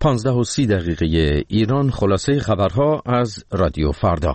15:30 ایران. خلاصه خبرها از رادیو فردا.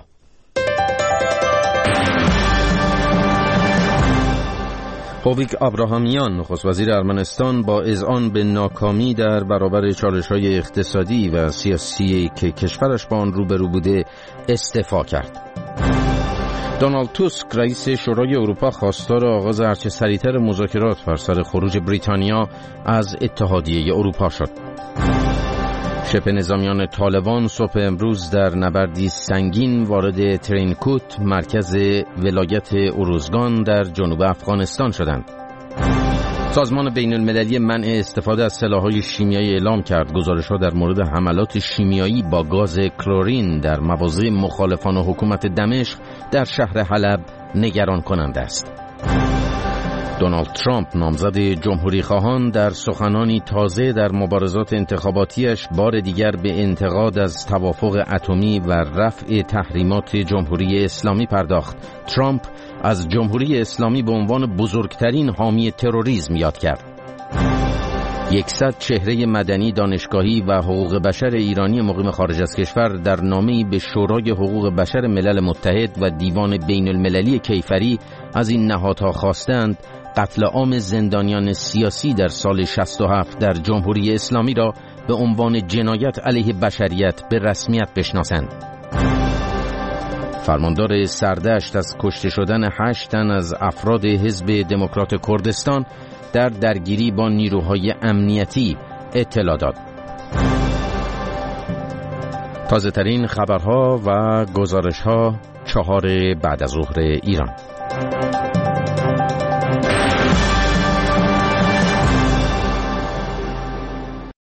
هویک ابراهامیان نخست وزیر ارمنستان با اذعان به ناکامی در برابر چالش‌های اقتصادی و سیاسی که کشورش با آن روبرو بوده استعفا کرد. دونالد توسک رئیس شورای اروپا خواستار آغاز هرچه سریعتر مذاکرات بر سر خروج بریتانیا از اتحادیه اروپا شد. شبه نظامیان طالبان صبح امروز در نبردی سنگین وارد ترینکوت مرکز ولایت اروزگان در جنوب افغانستان شدند. سازمان بین المللی منع استفاده از سلاح‌های شیمیایی اعلام کرد. گزارش‌ها در مورد حملات شیمیایی با گاز کلورین در مواضع مخالفان حکومت دمشق در شهر حلب نگران کننده است. دونالد ترامپ نامزد جمهوری خواهان در سخنانی تازه در مبارزات انتخاباتیش بار دیگر به انتقاد از توافق اتمی و رفع تحریمات جمهوری اسلامی پرداخت. ترامپ از جمهوری اسلامی به عنوان بزرگترین حامی تروریسم یاد کرد. 100 چهره مدنی، دانشگاهی و حقوق بشر ایرانی مقیم خارج از کشور در نامه‌ای به شورای حقوق بشر ملل متحد و دیوان بین المللی کیفری از این نهادها خواستند قتل عام زندانیان سیاسی در سال 67 در جمهوری اسلامی را به عنوان جنایت علیه بشریت به رسمیت بشناسند. فرماندار سردشت از کشته شدن 8 تن از افراد حزب دموکرات کردستان در درگیری با نیروهای امنیتی اطلاع داد. تازه ترین خبرها و گزارش‌ها 4 بعد از ظهر ایران.